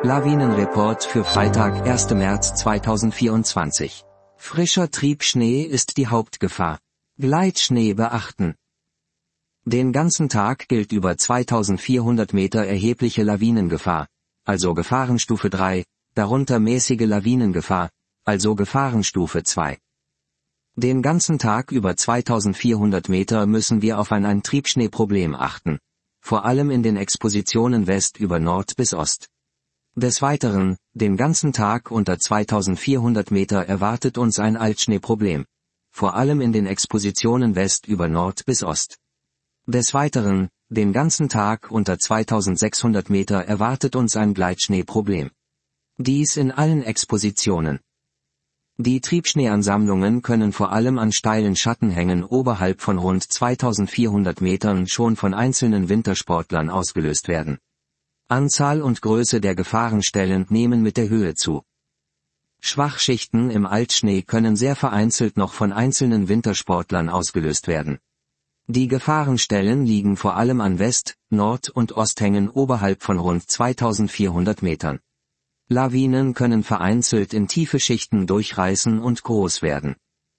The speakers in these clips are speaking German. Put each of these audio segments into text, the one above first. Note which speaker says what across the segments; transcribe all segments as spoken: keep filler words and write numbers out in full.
Speaker 1: Lawinenreport für Freitag, ersten März zweitausendvierundzwanzig. Frischer Triebschnee ist die Hauptgefahr. Gleitschnee beachten. Den ganzen Tag gilt über zweitausendvierhundert Meter erhebliche Lawinengefahr, also Gefahrenstufe drei, darunter mäßige Lawinengefahr, also Gefahrenstufe zwei. Den ganzen Tag über zweitausendvierhundert Meter müssen wir auf ein, ein Triebschneeproblem achten, vor allem in den Expositionen West über Nord bis Ost. Des Weiteren, den ganzen Tag unter zweitausendvierhundert Meter erwartet uns ein Altschneeproblem, vor allem in den Expositionen West über Nord bis Ost. Des Weiteren, den ganzen Tag unter zweitausendsechshundert Meter erwartet uns ein Gleitschneeproblem. Dies in allen Expositionen. Die Triebschneeansammlungen können vor allem an steilen Schattenhängen oberhalb von rund zweitausendvierhundert Metern schon von einzelnen Wintersportlern ausgelöst werden. Anzahl und Größe der Gefahrenstellen nehmen mit der Höhe zu. Schwachschichten im Altschnee können sehr vereinzelt noch von einzelnen Wintersportlern ausgelöst werden. Die Gefahrenstellen liegen vor allem an West-, Nord- und Osthängen oberhalb von rund zweitausendvierhundert Metern. Lawinen können vereinzelt in tiefe Schichten durchreißen und groß werden.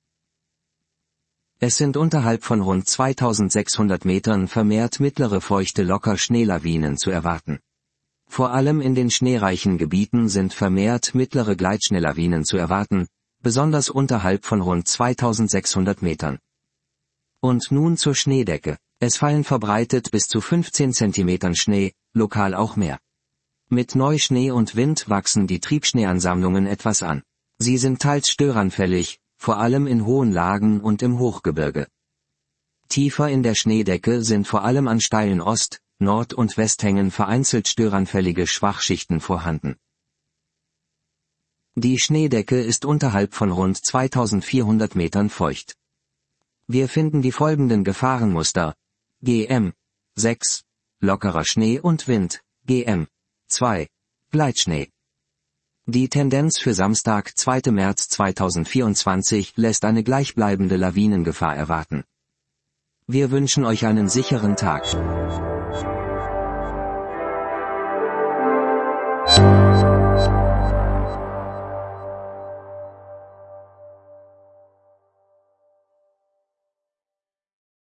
Speaker 1: Es sind unterhalb von rund zweitausendsechshundert Metern vermehrt mittlere feuchte Locker-Schneelawinen zu erwarten. Vor allem in den schneereichen Gebieten sind vermehrt mittlere Gleitschneelawinen zu erwarten, besonders unterhalb von rund zweitausendsechshundert Metern. Und nun zur Schneedecke. Es fallen verbreitet bis zu fünfzehn Zentimetern Schnee, lokal auch mehr. Mit Neuschnee und Wind wachsen die Triebschneeansammlungen etwas an. Sie sind teils störanfällig, vor allem in hohen Lagen und im Hochgebirge. Tiefer in der Schneedecke sind vor allem an steilen Ost-, Nord- und Westhängen vereinzelt störanfällige Schwachschichten vorhanden. Die Schneedecke ist unterhalb von rund zweitausendvierhundert Metern feucht. Wir finden die folgenden Gefahrenmuster: G M sechs, lockerer Schnee und Wind, G M zwei, Gleitschnee. Die Tendenz für Samstag, zweiten März zweitausendvierundzwanzig lässt eine gleichbleibende Lawinengefahr erwarten. Wir wünschen euch einen sicheren Tag.